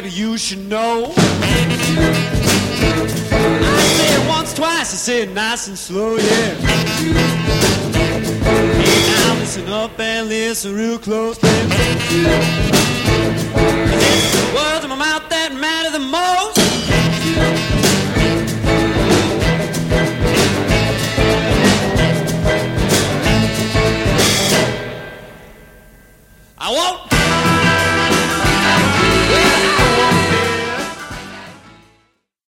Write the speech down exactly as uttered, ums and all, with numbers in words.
you should know. I say it once, twice, I say it nice and slow, yeah. Hey, now listen up and listen real close, baby.